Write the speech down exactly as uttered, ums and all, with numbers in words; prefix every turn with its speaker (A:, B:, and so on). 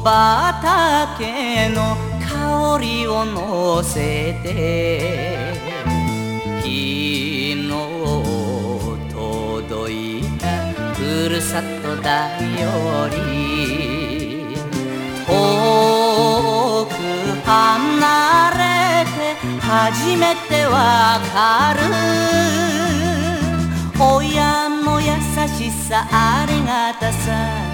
A: 畑の香りを乗せて昨日届いたふるさとだより遠く離れて初めてわかる親の優しさありがたさ